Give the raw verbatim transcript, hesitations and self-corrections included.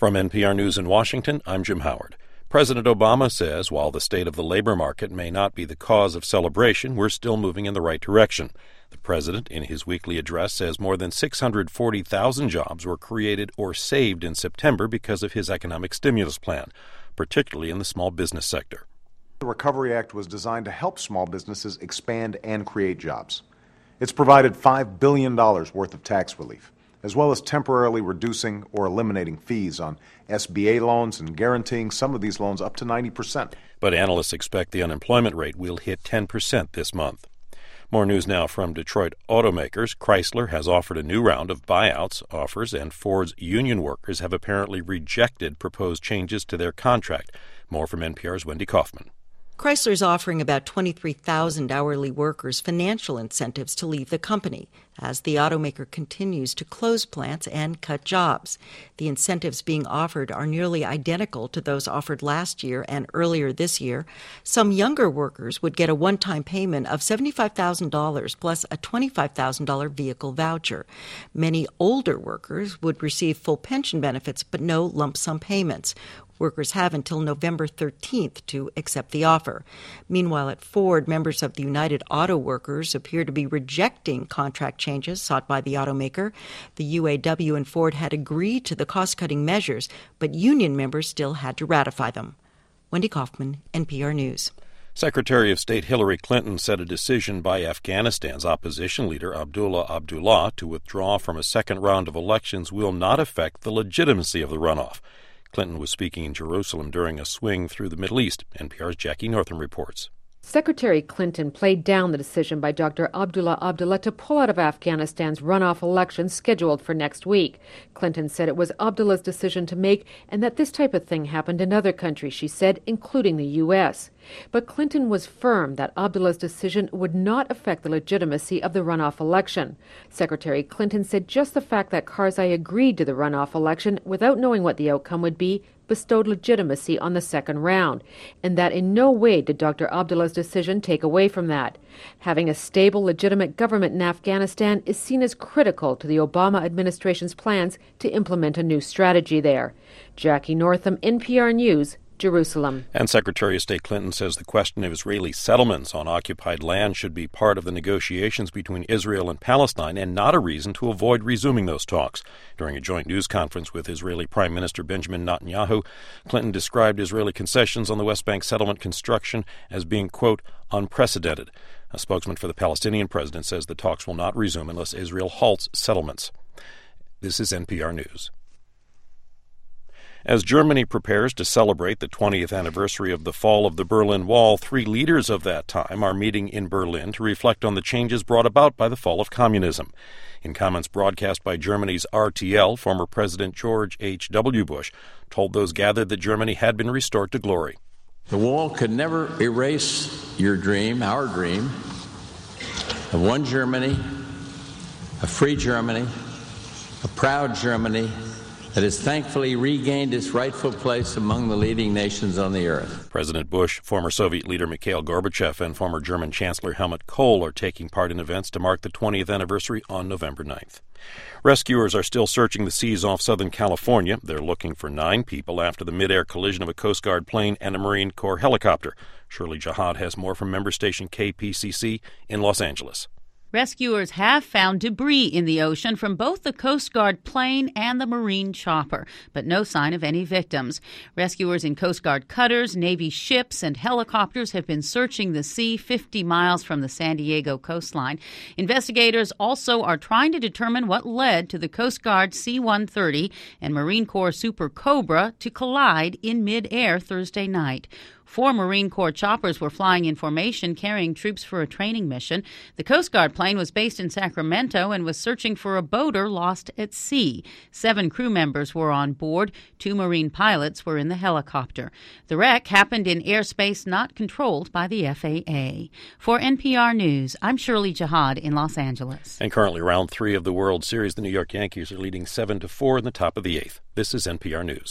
From N P R News in Washington, I'm Jim Howard. President Obama says while the state of the labor market may not be the cause of celebration, we're still moving in the right direction. The president, in his weekly address, says more than six hundred forty thousand jobs were created or saved in September because of his economic stimulus plan, particularly in the small business sector. The Recovery Act was designed to help small businesses expand and create jobs. It's provided five billion dollars worth of tax relief, as well as temporarily reducing or eliminating fees on S B A loans and guaranteeing some of these loans up to ninety percent. But analysts expect the unemployment rate will hit ten percent this month. More news now from Detroit automakers. Chrysler has offered a new round of buyouts offers, and Ford's union workers have apparently rejected proposed changes to their contract. More from N P R's Wendy Kaufman. Chrysler's offering about twenty-three thousand hourly workers financial incentives to leave the company as the automaker continues to close plants and cut jobs. The incentives being offered are nearly identical to those offered last year and earlier this year. Some younger workers would get a one-time payment of seventy-five thousand dollars plus a twenty-five thousand dollars vehicle voucher. Many older workers would receive full pension benefits but no lump sum payments. Workers have until November thirteenth to accept the offer. Meanwhile, at Ford, members of the United Auto Workers appear to be rejecting contract changes sought by the automaker. The U A W and Ford had agreed to the cost-cutting measures, but union members still had to ratify them. Wendy Kaufman, N P R News. Secretary of State Hillary Clinton said a decision by Afghanistan's opposition leader Abdullah Abdullah to withdraw from a second round of elections will not affect the legitimacy of the runoff. Clinton was speaking in Jerusalem during a swing through the Middle East. N P R's Jackie Northam reports. Secretary Clinton played down the decision by Doctor Abdullah Abdullah to pull out of Afghanistan's runoff election scheduled for next week. Clinton said it was Abdullah's decision to make and that this type of thing happened in other countries, she said, including the U S. But Clinton was firm that Abdullah's decision would not affect the legitimacy of the runoff election. Secretary Clinton said just the fact that Karzai agreed to the runoff election without knowing what the outcome would be bestowed legitimacy on the second round, and that in no way did Doctor Abdullah's decision take away from that. Having a stable, legitimate government in Afghanistan is seen as critical to the Obama administration's plans to implement a new strategy there. Jackie Northam, N P R News, Jerusalem. And Secretary of State Clinton says the question of Israeli settlements on occupied land should be part of the negotiations between Israel and Palestine and not a reason to avoid resuming those talks. During a joint news conference with Israeli Prime Minister Benjamin Netanyahu, Clinton described Israeli concessions on the West Bank settlement construction as being, quote, unprecedented. A spokesman for the Palestinian president says the talks will not resume unless Israel halts settlements. This is N P R News. As Germany prepares to celebrate the twentieth anniversary of the fall of the Berlin Wall, three leaders of that time are meeting in Berlin to reflect on the changes brought about by the fall of communism. In comments broadcast by Germany's R T L, former President George H W. Bush told those gathered that Germany had been restored to glory. The wall could never erase your dream, our dream, of one Germany, a free Germany, a proud Germany, that has thankfully regained its rightful place among the leading nations on the earth. President Bush, former Soviet leader Mikhail Gorbachev, and former German Chancellor Helmut Kohl are taking part in events to mark the twentieth anniversary on November ninth. Rescuers are still searching the seas off Southern California. They're looking for nine people after the mid-air collision of a Coast Guard plane and a Marine Corps helicopter. Shirley Jihad has more from member station K P C C in Los Angeles. Rescuers have found debris in the ocean from both the Coast Guard plane and the Marine chopper, but no sign of any victims. Rescuers in Coast Guard cutters, Navy ships, and helicopters have been searching the sea fifty miles from the San Diego coastline. Investigators also are trying to determine what led to the Coast Guard C one thirty and Marine Corps Super Cobra to collide in midair Thursday night. Four Marine Corps choppers were flying in formation carrying troops for a training mission. The Coast Guard plane was based in Sacramento and was searching for a boater lost at sea. Seven crew members were on board. Two Marine pilots were in the helicopter. The wreck happened in airspace not controlled by the F A A. For N P R News, I'm Shirley Jihad in Los Angeles. And currently round three of the World Series, the New York Yankees are leading seven to four in the top of the eighth. This is N P R News.